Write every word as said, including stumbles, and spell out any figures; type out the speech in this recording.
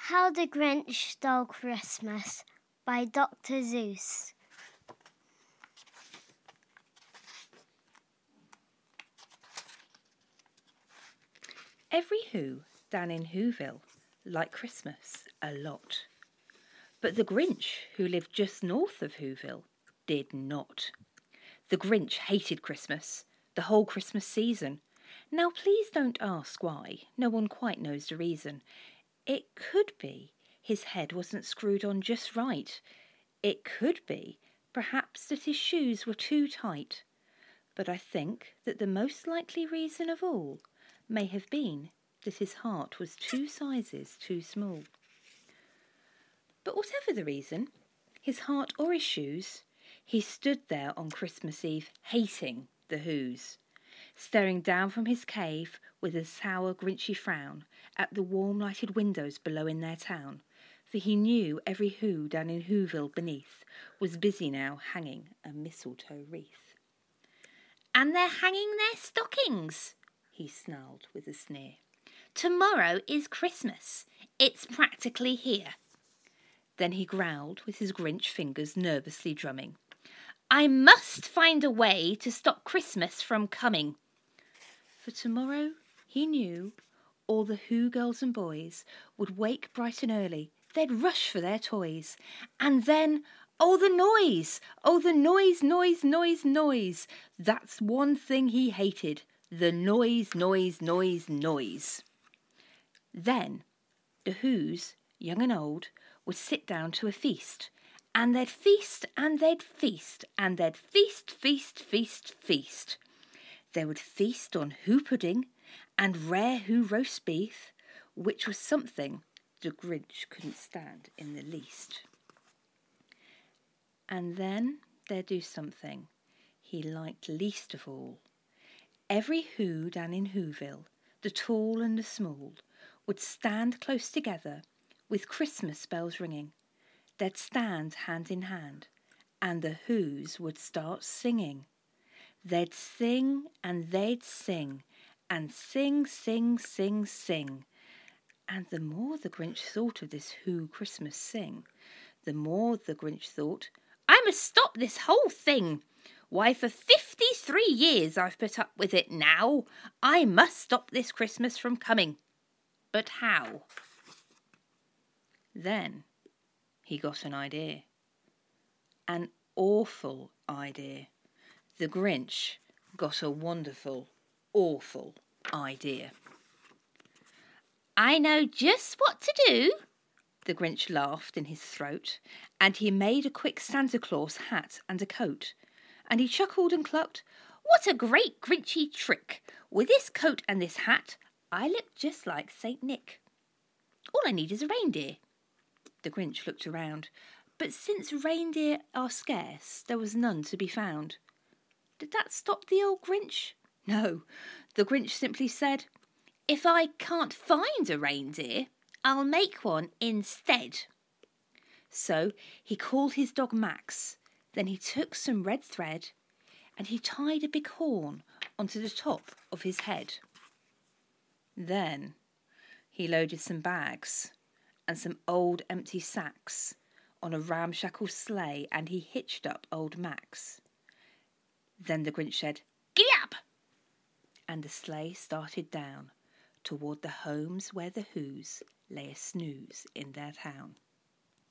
How the Grinch Stole Christmas by Doctor Seuss. Every Who down in Whoville liked Christmas a lot. But the Grinch, who lived just north of Whoville, did not. The Grinch hated Christmas, the whole Christmas season. Now please don't ask why, no one quite knows the reason. It could be his head wasn't screwed on just right. It could be, perhaps, that his shoes were too tight. But I think that the most likely reason of all may have been that his heart was two sizes too small. But whatever the reason, his heart or his shoes, he stood there on Christmas Eve hating the Whos, staring down from his cave with a sour, grinchy frown at the warm lighted windows below in their town, for he knew every Who down in Whoville beneath was busy now hanging a mistletoe wreath. "And they're hanging their stockings," he snarled with a sneer. "Tomorrow is Christmas. It's practically here." Then he growled with his Grinch fingers nervously drumming. "I must find a way to stop Christmas from coming." For tomorrow, he knew, all the Who girls and boys would wake bright and early. They'd rush for their toys. And then, oh, the noise! Oh, the noise, noise, noise, noise! That's one thing he hated. The noise, noise, noise, noise. Then the Whos, young and old, would sit down to a feast. And they'd feast, and they'd feast, and they'd feast, feast, feast, feast. They would feast on Who pudding and rare Who roast beef, which was something the Grinch couldn't stand in the least. And then they'd do something he liked least of all. Every Who down in Whoville, the tall and the small, would stand close together with Christmas bells ringing. They'd stand hand in hand, and the Whos would start singing. They'd sing and they'd sing, and sing, sing, sing, sing. And the more the Grinch thought of this Who Christmas sing, the more the Grinch thought, "I must stop this whole thing. Why, for fifty-three years I've put up with it now. I must stop this Christmas from coming. But how?" Then he got an idea. An awful idea. The Grinch got a wonderful, awful idea. "I know just what to do," the Grinch laughed in his throat, and he made a quick Santa Claus hat and a coat, and he chuckled and clucked, "What a great Grinchy trick! With this coat and this hat, I look just like Saint Nick. All I need is a reindeer." The Grinch looked around, but since reindeer are scarce, there was none to be found. Did that stop the old Grinch? No, the Grinch simply said, "If I can't find a reindeer, I'll make one instead." So he called his dog Max. Then he took some red thread and he tied a big horn onto the top of his head. Then he loaded some bags and some old empty sacks on a ramshackle sleigh, and he hitched up old Max. Then the Grinch said, "Giddy up!" and the sleigh started down toward the homes where the Whos lay a snooze in their town.